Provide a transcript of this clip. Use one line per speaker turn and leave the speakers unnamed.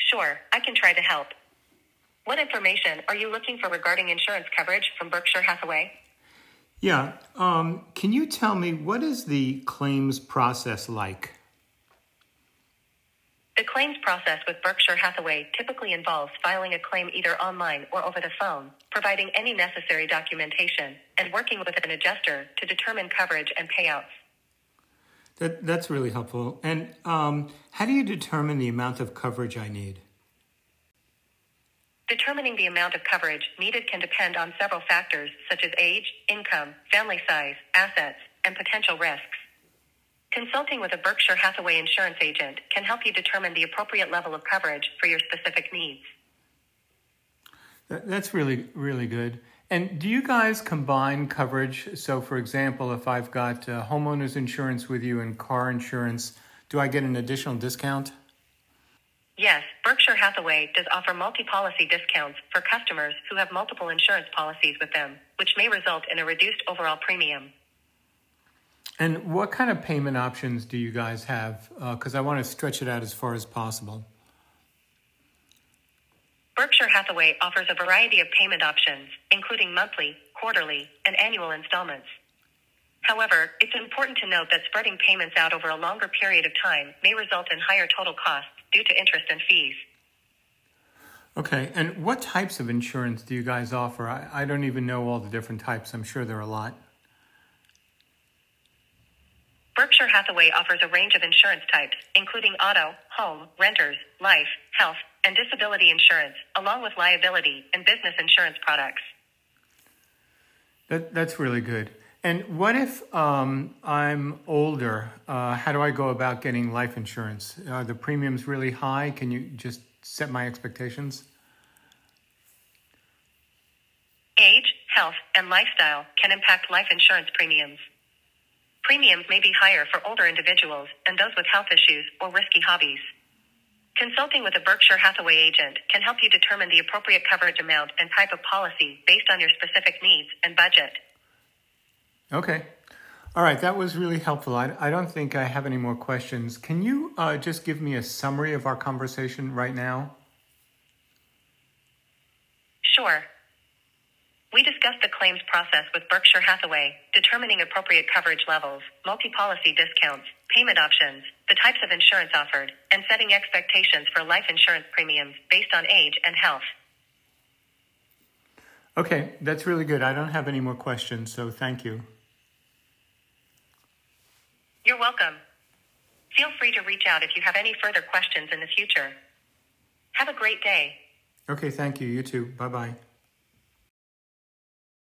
Sure, I can try to help. What information are you looking for regarding insurance coverage from Berkshire Hathaway?
Yeah, can you tell me what is the claims process like?
The claims process with Berkshire Hathaway typically involves filing a claim either online or over the phone, providing any necessary documentation, and working with an adjuster to determine coverage and payouts.
That's really helpful. And how do you determine the amount of coverage I need?
Determining the amount of coverage needed can depend on several factors such as age, income, family size, assets, and potential risks. Consulting with a Berkshire Hathaway insurance agent can help you determine the appropriate level of coverage for your specific needs.
That's really, really good. And do you guys combine coverage? So, for example, if I've got homeowners insurance with you and car insurance, do I get an additional discount?
Yes, Berkshire Hathaway does offer multi-policy discounts for customers who have multiple insurance policies with them, which may result in a reduced overall premium.
And what kind of payment options do you guys have? Because I want to stretch it out as far as possible.
Berkshire Hathaway offers a variety of payment options, including monthly, quarterly, and annual installments. However, it's important to note that spreading payments out over a longer period of time may result in higher total costs due to interest and fees.
Okay, and what types of insurance do you guys offer? I don't even know all the different types. I'm sure there are a lot.
Berkshire Hathaway offers a range of insurance types, including auto, home, renters, life, health, and disability insurance, along with liability and business insurance products.
That's really good. And what if I'm older? How do I go about getting life insurance? Are the premiums really high? Can you just set my expectations?
Age, health, and lifestyle can impact life insurance premiums. Premiums may be higher for older individuals and those with health issues or risky hobbies. Consulting with a Berkshire Hathaway agent can help you determine the appropriate coverage amount and type of policy based on your specific needs and budget.
Okay. All right, that was really helpful. I don't think I have any more questions. Can you just give me a summary of our conversation right now?
Sure. We discussed the claims process with Berkshire Hathaway, determining appropriate coverage levels, multi-policy discounts, payment options, the types of insurance offered, and setting expectations for life insurance premiums based on age and health.
Okay, that's really good. I don't have any more questions, so thank you.
You're welcome. Feel free to reach out if you have any further questions in the future. Have a great day.
Okay, thank you. You too. Bye-bye.